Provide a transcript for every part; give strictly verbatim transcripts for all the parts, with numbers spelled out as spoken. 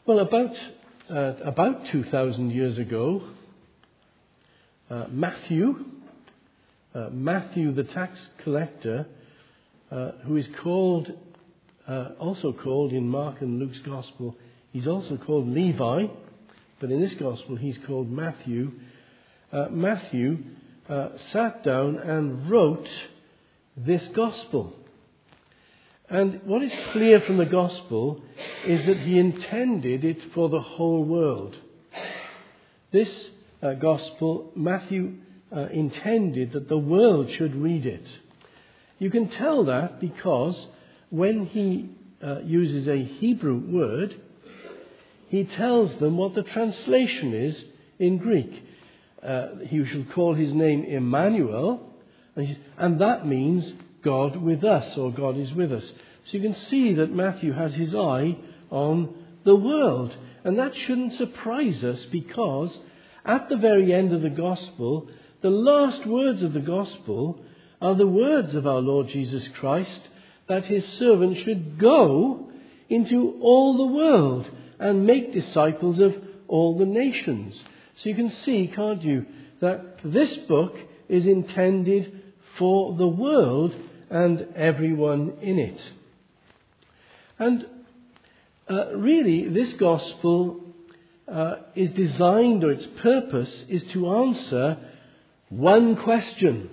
Well, about uh, about two thousand years ago, uh, Matthew, uh, Matthew the tax collector, uh, who is called, uh, also called in Mark and Luke's Gospel, he's also called Levi, but in this Gospel he's called Matthew. Uh, Matthew uh, sat down and wrote this Gospel. And what is clear from the Gospel is that he intended it for the whole world. This uh, Gospel, Matthew uh, intended that the world should read it. You can tell that because when he uh, uses a Hebrew word, he tells them what the translation is in Greek. Uh, he shall call his name Emmanuel, and, he, and that means God with us, or God is with us. So you can see that Matthew has his eye on the world. And that shouldn't surprise us, because at the very end of the Gospel, the last words of the Gospel are the words of our Lord Jesus Christ, that his servant should go into all the world and make disciples of all the nations. So you can see, can't you, that this book is intended for the world and everyone in it. And uh, really, this Gospel uh, is designed, or its purpose is to answer one question.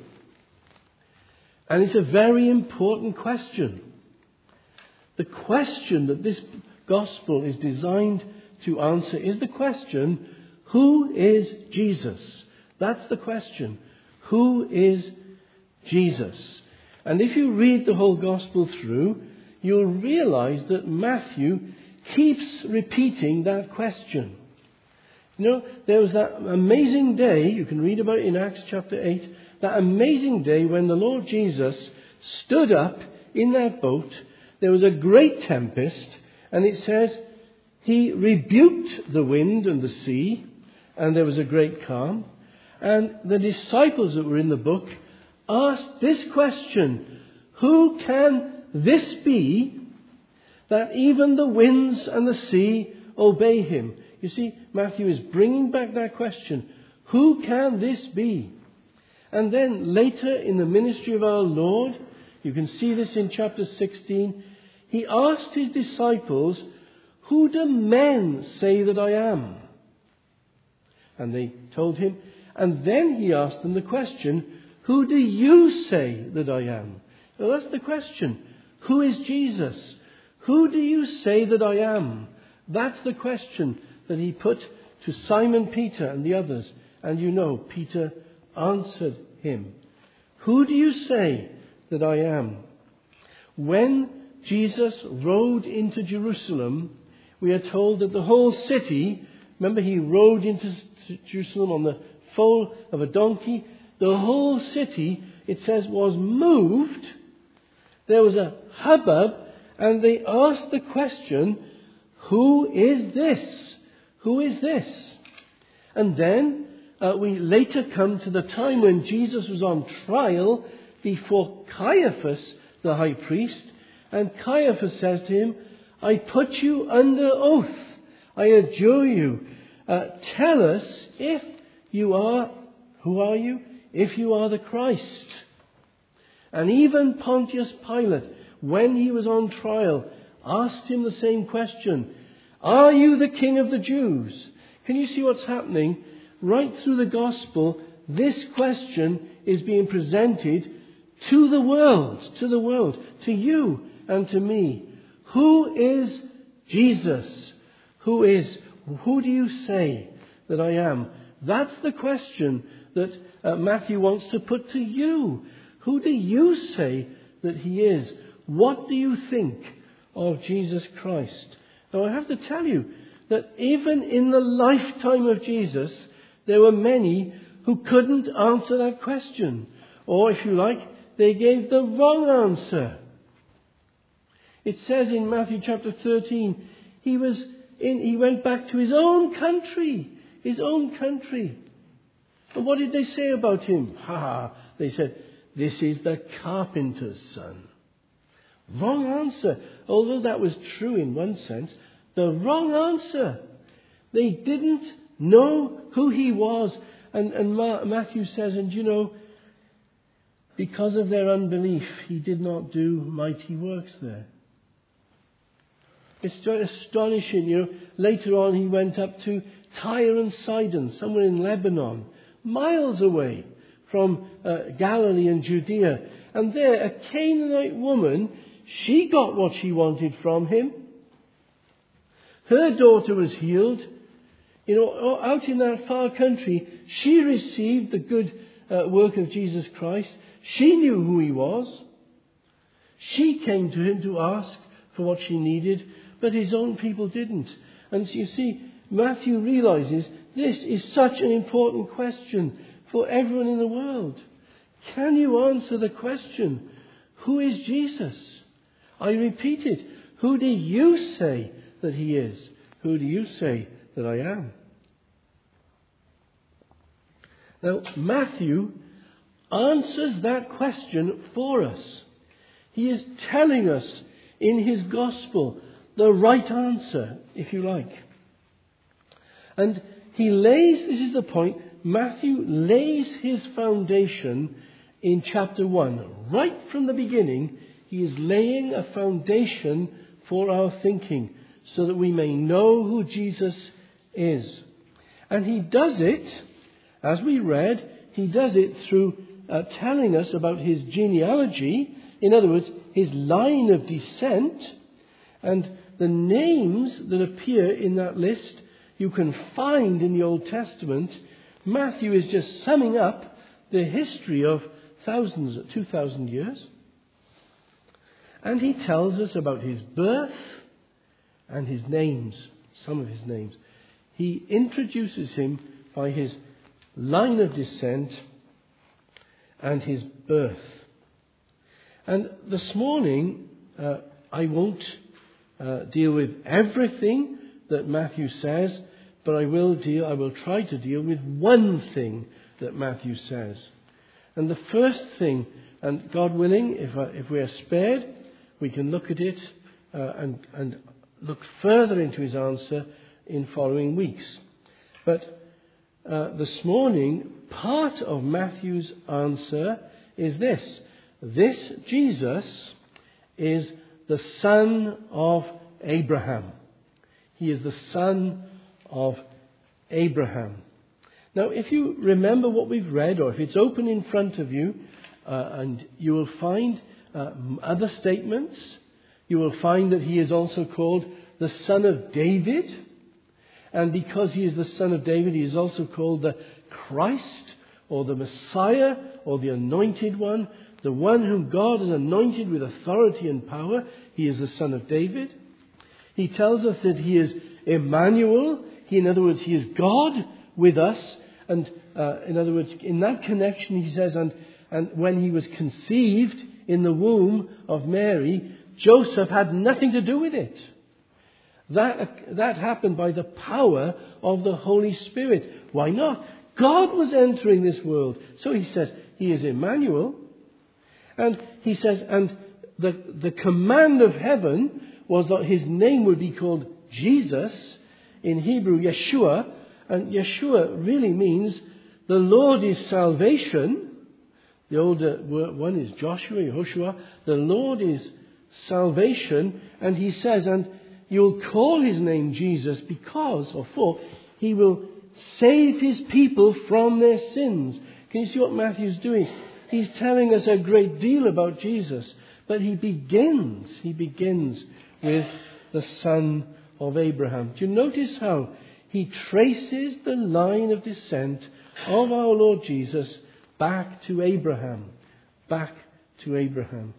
And it's a very important question. The question that this Gospel is designed to answer is the question, who is Jesus? That's the question. Who is Jesus? And if you read the whole Gospel through, you'll realize that Matthew keeps repeating that question. You know, there was that amazing day, you can read about it in Acts chapter eight, that amazing day when the Lord Jesus stood up in that boat. There was a great tempest, and it says he rebuked the wind and the sea, and there was a great calm. And the disciples that were in the book asked this question, who can this be that even the winds and the sea obey him? You see, Matthew is bringing back that question, who can this be? And then later in the ministry of our Lord, you can see this in chapter sixteen, he asked his disciples, who do men say that I am? And they told him, and then he asked them the question, who do you say that I am? So that's the question. Who is Jesus? Who do you say that I am? That's the question that he put to Simon Peter and the others. And you know, Peter answered him. Who do you say that I am? When Jesus rode into Jerusalem, we are told that the whole city, remember he rode into Jerusalem on the foal of a donkey, the whole city, it says, was moved. There was a hubbub, and they asked the question, who is this? Who is this? And then uh, we later come to the time when Jesus was on trial before Caiaphas, the high priest, and Caiaphas says to him, I put you under oath. I adjure you. Uh, tell us if you are, who are you? If you are the Christ. And even Pontius Pilate, when he was on trial, asked him the same question. Are you the King of the Jews? Can you see what's happening? Right through the Gospel, this question is being presented to the world, to the world, to you and to me. Who is Jesus? Who is, who do you say that I am? That's the question that uh, Matthew wants to put to you. Who do you say that he is? What do you think of Jesus Christ? Now I have to tell you that even in the lifetime of Jesus, there were many who couldn't answer that question. Or if you like, they gave the wrong answer. It says in Matthew chapter thirteen, he was in, he went back to his own country, his own country. And what did they say about him? Ha ha! They said, this is the carpenter's son. Wrong answer. Although that was true in one sense, the wrong answer. They didn't know who he was. And, and Ma- Matthew says, and you know, because of their unbelief, he did not do mighty works there. It's astonishing, you know. Later on, he went up to Tyre and Sidon, somewhere in Lebanon, miles away from uh, Galilee and Judea. And there, a Canaanite woman, she got what she wanted from him. Her daughter was healed. You know, out in that far country, she received the good uh, work of Jesus Christ. She knew who he was. She came to him to ask for what she needed, but his own people didn't. And so you see, Matthew realizes this is such an important question for everyone in the world. Can you answer the question, who is Jesus? I repeat it. Who do you say that he is? Who do you say that I am? Now, Matthew answers that question for us. He is telling us in his gospel the right answer, if you like. And he lays, this is the point, Matthew lays his foundation in chapter one. Right from the beginning, he is laying a foundation for our thinking so that we may know who Jesus is. And he does it, as we read, he does it through uh, telling us about his genealogy, in other words, his line of descent, and the names that appear in that list you can find in the Old Testament. Matthew is just summing up the history of thousands, two thousand years. And he tells us about his birth and his names, some of his names. He introduces him by his line of descent and his birth. And this morning, uh, I won't uh, deal with everything that Matthew says, but I will deal, I will try to deal with one thing that Matthew says. And the first thing, and God willing, if, I, if we are spared, we can look at it uh, and, and look further into his answer in following weeks. But uh, this morning, part of Matthew's answer is this. This Jesus is the son of Abraham. He is the son of Abraham. Now, if you remember what we've read, or if it's open in front of you, uh, and you will find uh, other statements, you will find that he is also called the son of David. And because he is the son of David, he is also called the Christ, or the Messiah, or the Anointed One, the one whom God has anointed with authority and power. He is the son of David. He tells us that he is Emmanuel. He, in other words, he is God with us. And uh, in other words, in that connection, he says, and, and when he was conceived in the womb of Mary, Joseph had nothing to do with it. That, that happened by the power of the Holy Spirit. Why not? God was entering this world. So he says, he is Emmanuel. And he says, and the, the command of heaven was that his name would be called Jesus, in Hebrew, Yeshua. And Yeshua really means the Lord is salvation. The older one is Joshua, Yehoshua. The Lord is salvation. And he says, and you'll call his name Jesus because, or for, he will save his people from their sins. Can you see what Matthew's doing? He's telling us a great deal about Jesus. But he begins, he begins with the son of Abraham. Do you notice how he traces the line of descent of our Lord Jesus back to Abraham? Back to Abraham.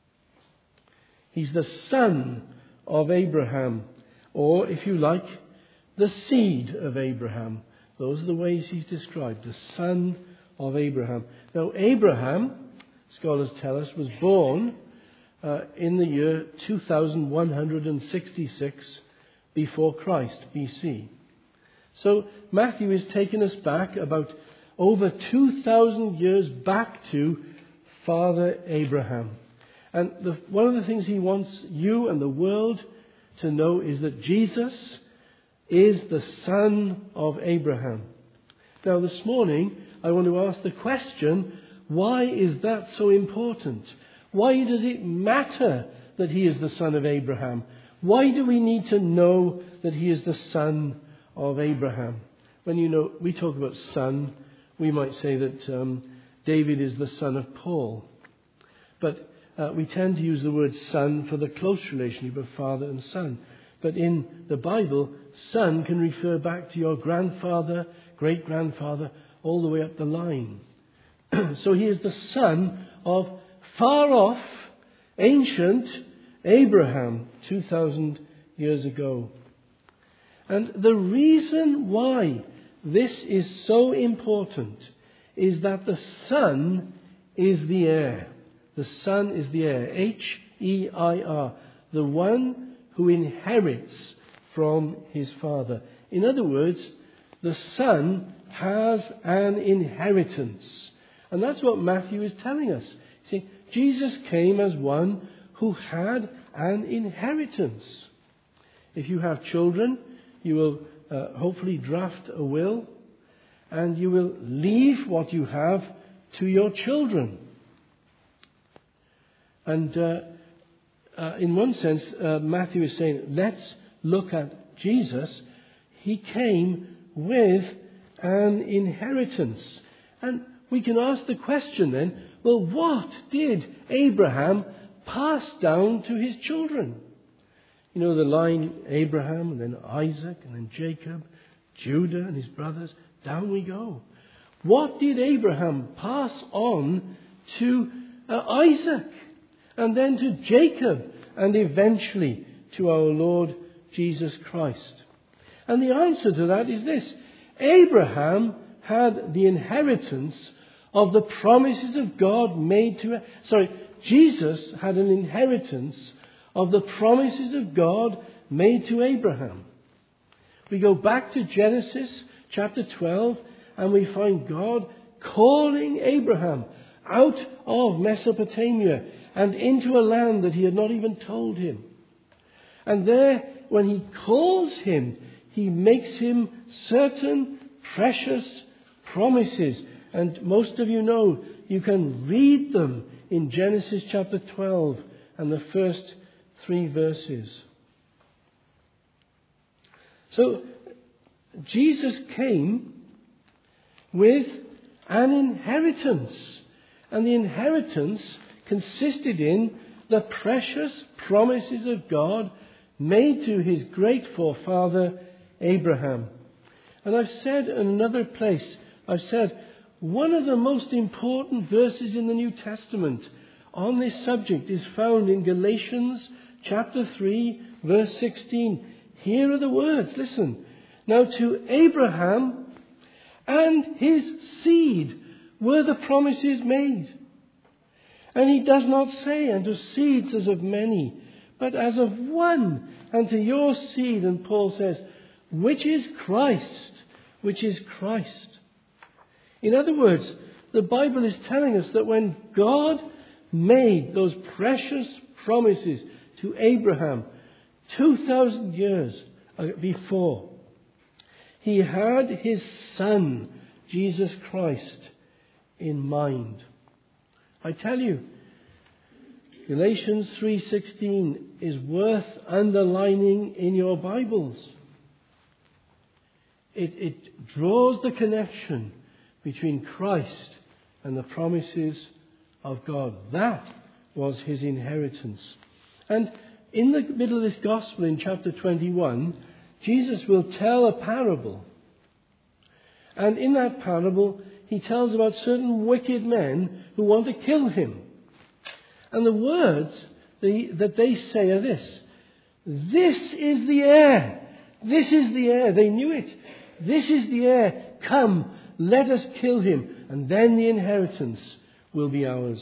He's the son of Abraham, or if you like, the seed of Abraham. Those are the ways he's described, the son of Abraham. Now, Abraham, scholars tell us, was born uh, in the year two thousand one hundred sixty-six before Christ, B C. So Matthew is taking us back about over two thousand years back to Father Abraham. And the, one of the things he wants you and the world to know is that Jesus is the son of Abraham. Now this morning I want to ask the question, why is that so important? Why does it matter that he is the son of Abraham? Why do we need to know that he is the son of Abraham? When you know, we talk about son, we might say that um, David is the son of Paul. But uh, we tend to use the word son for the close relationship of father and son. But in the Bible, son can refer back to your grandfather, great-grandfather, all the way up the line. So he is the son of far off, ancient Abraham, two thousand years ago. And the reason why this is so important is that the son is the heir. The son is the heir. H E I R. The one who inherits from his father. In other words, the son has an inheritance. And that's what Matthew is telling us. See, Jesus came as one who had an inheritance. If you have children, you will uh, hopefully draft a will, and you will leave what you have to your children. And uh, uh, in one sense, uh, Matthew is saying, let's look at Jesus. He came with an inheritance. And we can ask the question then, well, what did Abraham pass down to his children? You know the line, Abraham, and then Isaac, and then Jacob, Judah and his brothers. Down we go. What did Abraham pass on to uh, Isaac, and then to Jacob, and eventually to our Lord Jesus Christ? And the answer to that is this. Abraham had the inheritance of the promises of God made to... Sorry, Jesus had an inheritance of the promises of God made to Abraham. We go back to Genesis chapter twelve, and we find God calling Abraham out of Mesopotamia and into a land that he had not even told him. And there, when he calls him, he makes him certain precious promises. And most of you know, you can read them in Genesis chapter twelve and the first three verses. So, Jesus came with an inheritance. And the inheritance consisted in the precious promises of God made to his great forefather Abraham. And I've said in another place, I've said, one of the most important verses in the New Testament on this subject is found in Galatians chapter three, verse sixteen. Here are the words, listen. Now to Abraham and his seed were the promises made. And he does not say unto seeds as of many, but as of one, and to your seed. And Paul says, which is Christ, which is Christ. In other words, the Bible is telling us that when God made those precious promises to Abraham two thousand years before, he had his son, Jesus Christ, in mind. I tell you, Galatians three sixteen is worth underlining in your Bibles. It, it draws the connection between Christ and the promises of God. That was his inheritance. And in the middle of this gospel, in chapter twenty-one, Jesus will tell a parable. And in that parable, he tells about certain wicked men who want to kill him. And the words that they say are this: this is the heir. This is the heir. They knew it. This is the heir. Come, let us kill him, and then the inheritance will be ours.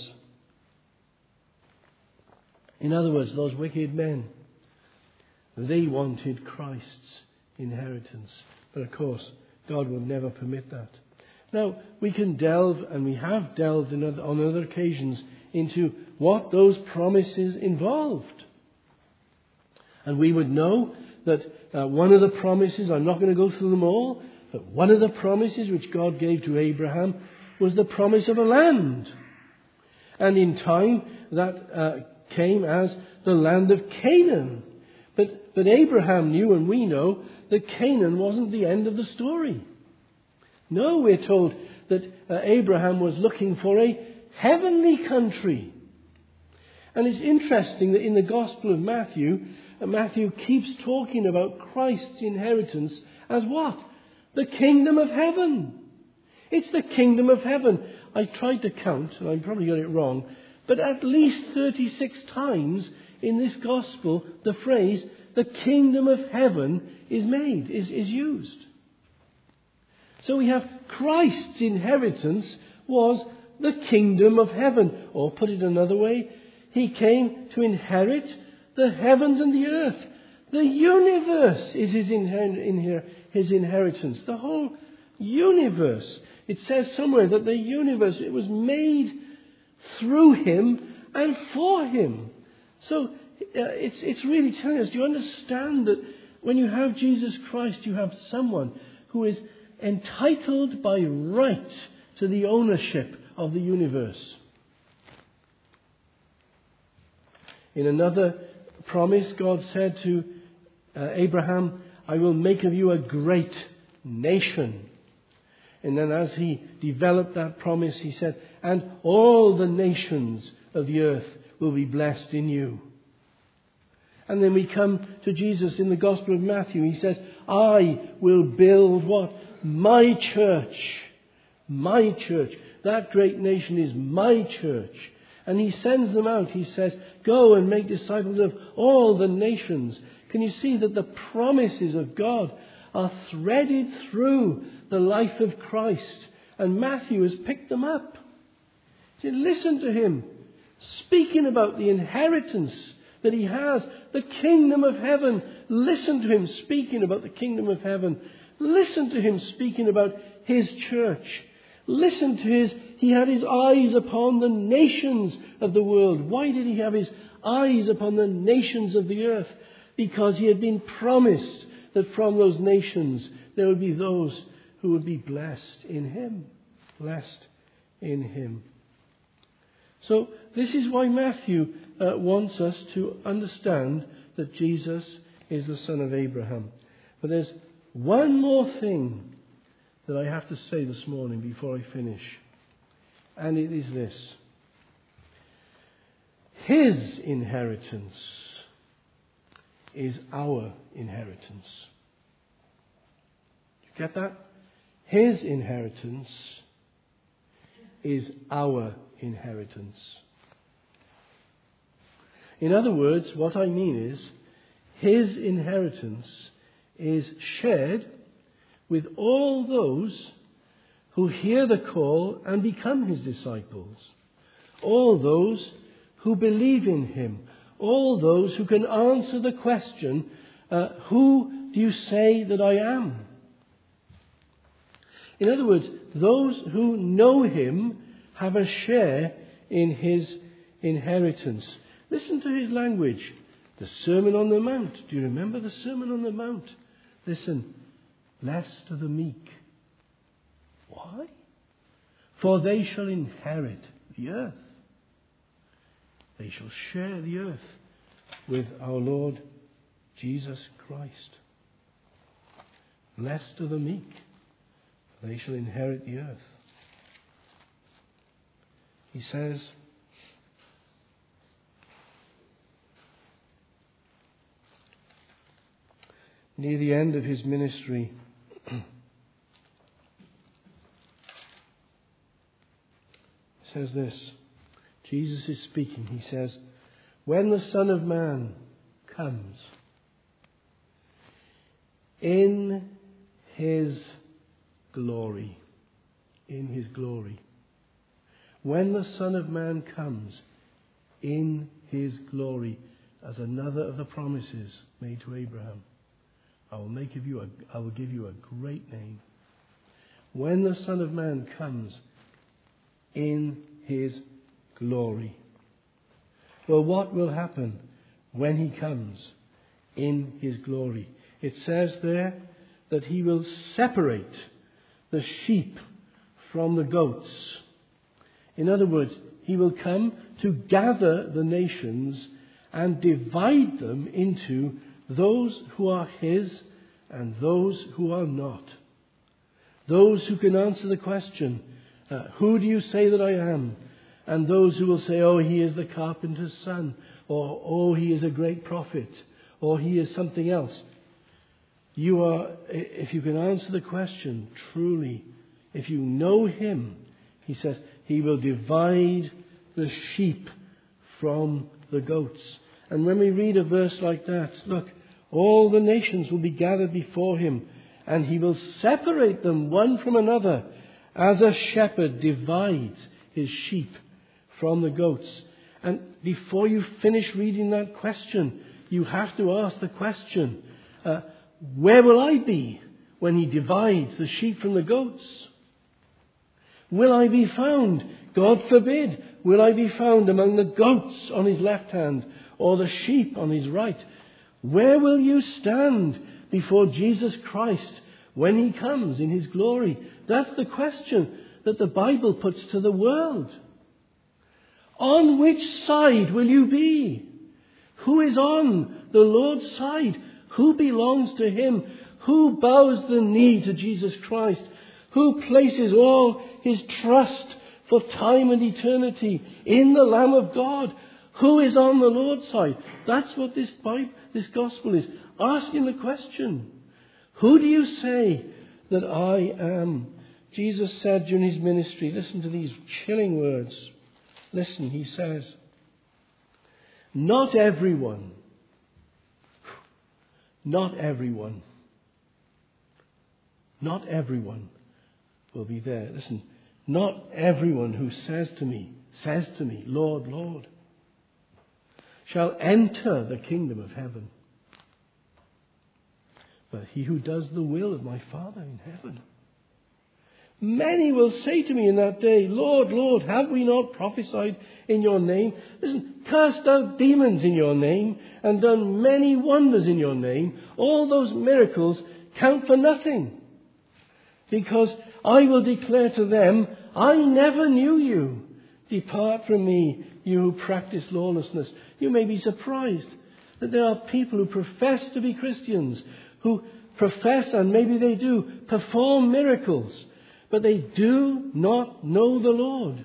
In other words, those wicked men, they wanted Christ's inheritance. But of course, God would never permit that. Now, we can delve, and we have delved in other, on other occasions, into what those promises involved. And we would know that uh, one of the promises, I'm not going to go through them all, but one of the promises which God gave to Abraham was the promise of a land. And in time that uh, came as the land of Canaan. But, but Abraham knew, and we know, that Canaan wasn't the end of the story. No, we're told that uh, Abraham was looking for a heavenly country. And it's interesting that in the Gospel of Matthew, uh, Matthew keeps talking about Christ's inheritance as what? The kingdom of heaven. It's the kingdom of heaven. I tried to count, and I probably got it wrong, but at least thirty-six times in this Gospel, the phrase, the kingdom of heaven, is made, is, is used. So we have Christ's inheritance was the kingdom of heaven. Or put it another way, he came to inherit the heavens and the earth. The universe is his, inher- inher- his inheritance. The whole universe. It says somewhere that the universe, it was made through him and for him. So uh, it's, it's really telling us, do you understand that when you have Jesus Christ, you have someone who is entitled by right to the ownership of the universe. In another promise, God said to uh, Abraham, I will make of you a great nation. And then as he developed that promise, he said, and all the nations of the earth will be blessed in you. And then we come to Jesus in the Gospel of Matthew. He says, I will build what? My church. My church. That great nation is my church. And he sends them out. He says, go and make disciples of all the nations. Can you see that the promises of God are threaded through the life of Christ? And Matthew has picked them up. He said, listen to him speaking about the inheritance that he has, the kingdom of heaven. Listen to him speaking about the kingdom of heaven. Listen to him speaking about his church. Listen to his, he had his eyes upon the nations of the world. Why did he have his eyes upon the nations of the earth? Because he had been promised that from those nations there would be those who would be blessed in him. Blessed in him. So this is why Matthew uh, wants us to understand that Jesus is the son of Abraham. But there's one more thing that I have to say this morning before I finish. And it is this. His inheritance is our inheritance. You get that? His inheritance is our inheritance. In other words, what I mean is, his inheritance is shared with all those who hear the call and become his disciples. All those who believe in him. All those who can answer the question, uh, who do you say that I am? In other words, those who know him have a share in his inheritance. Listen to his language. The Sermon on the Mount. Do you remember the Sermon on the Mount? Listen. Blessed are the meek. Why? For they shall inherit the earth. They shall share the earth with our Lord Jesus Christ. Blessed are the meek. For they shall inherit the earth. He says, near the end of his ministry, says this. Jesus is speaking. He says, when the Son of Man comes in his glory, in his glory, when the Son of Man comes in his glory, as another of the promises made to Abraham, I will make of you a, I will give you a great name. When the Son of Man comes in his glory. Well, what will happen when he comes in his glory. It says there that he will separate the sheep from the goats. In other words, he will come to gather the nations and divide them into those who are his and those who are not. Those who can answer the question, uh, who do you say that I am? And those who will say, oh, he is the carpenter's son, or oh, he is a great prophet, or he is something else. You are, if you can answer the question truly, if you know him, he says, he will divide the sheep from the goats. And when we read a verse like that, look, all the nations will be gathered before him, and he will separate them one from another, as a shepherd divides his sheep from the goats. And before you finish reading that question, you have to ask the question, uh, where will I be when he divides the sheep from the goats? Will I be found? God forbid. Will I be found among the goats on his left hand or the sheep on his right? Where will you stand before Jesus Christ when he comes in his glory? That's the question that the Bible puts to the world. On which side will you be? Who is on the Lord's side? Who belongs to him? Who bows the knee to Jesus Christ? Who places all his trust for time and eternity in the Lamb of God? Who is on the Lord's side? That's what this Bible, this gospel is. Asking the question, who do you say that I am? Jesus said during his ministry, listen to these chilling words. Listen, he says, not everyone, not everyone, not everyone will be there. Listen, not everyone who says to me, says to me, Lord, Lord, shall enter the kingdom of heaven, but he who does the will of my Father in heaven. Many will say to me in that day, Lord, Lord, have we not prophesied in your name? Listen, cast out demons in your name and done many wonders in your name. All those miracles count for nothing. Because I will declare to them, I never knew you. Depart from me, you who practice lawlessness. You may be surprised that there are people who profess to be Christians, who profess, and maybe they do, perform miracles, but they do not know the Lord.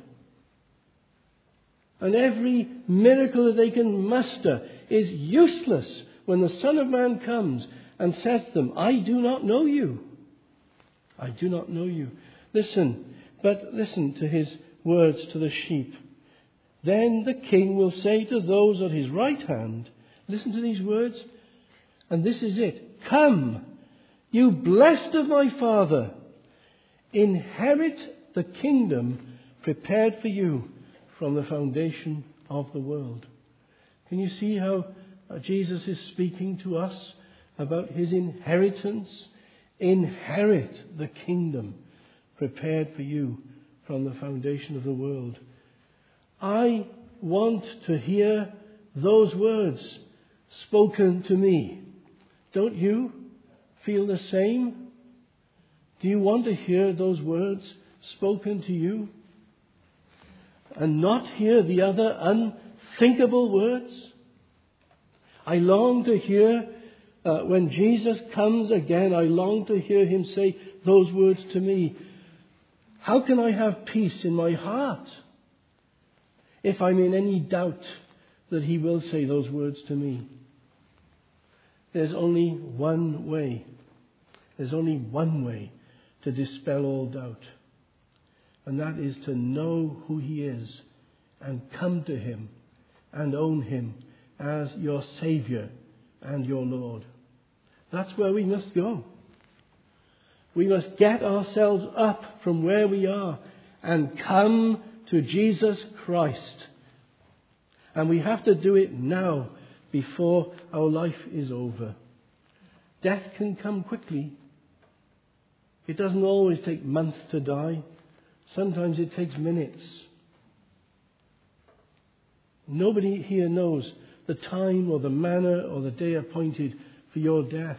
And every miracle that they can muster is useless when the Son of Man comes and says to them, I do not know you. I do not know you. Listen, but listen to his words to the sheep. Then the king will say to those at his right hand, listen to these words, and this is it. Come, you blessed of my Father, inherit the kingdom prepared for you from the foundation of the world. Can you see how Jesus is speaking to us about his inheritance? Inherit the kingdom prepared for you from the foundation of the world. I want to hear those words spoken to me. Don't you feel the same? Do you want to hear those words spoken to you? And not hear the other unthinkable words? I long to hear, uh, when Jesus comes again, I long to hear him say those words to me. How can I have peace in my heart if I'm in any doubt that he will say those words to me? There's only one way. There's only one way to dispel all doubt. And that is to know who he is and come to him and own him as your Saviour and your Lord. That's where we must go. We must get ourselves up from where we are and come to Jesus Christ. And we have to do it now before our life is over. Death can come quickly. It doesn't always take months to die. Sometimes it takes minutes. Nobody here knows the time or the manner or the day appointed for your death.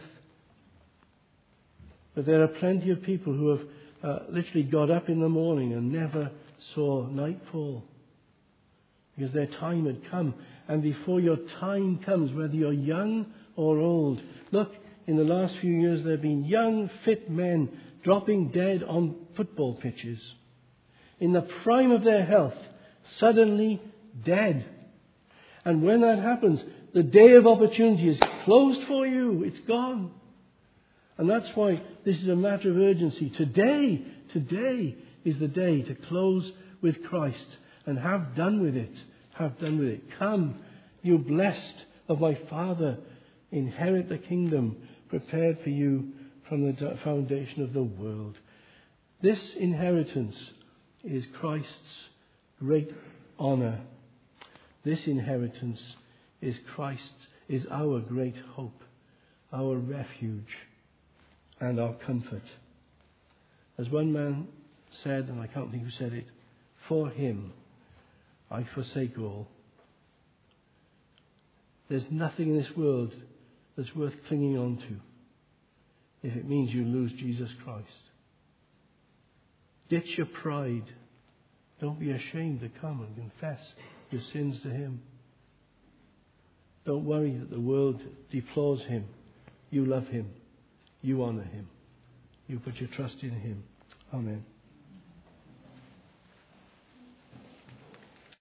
But there are plenty of people who have uh, literally got up in the morning and never saw nightfall, because their time had come. And before your time comes, whether you're young or old, look, in the last few years there have been young, fit men dropping dead on football pitches. In the prime of their health, suddenly dead. And when that happens, the day of opportunity is closed for you. It's gone. And that's why this is a matter of urgency. Today, today is the day to close with Christ and have done with it. Have done with it. Come, you blessed of my Father, inherit the kingdom prepared for you from the foundation of the world. This inheritance is Christ's great honour. This inheritance is Christ's, is our great hope, our refuge, and our comfort. As one man said, and I can't think who said it, for him I forsake all. There's nothing in this world that's worth clinging on to if it means you lose Jesus Christ. Ditch your pride. Don't be ashamed to come and confess your sins to him. Don't worry that the world deplores him. You love him. You honour him. You put your trust in him. Amen.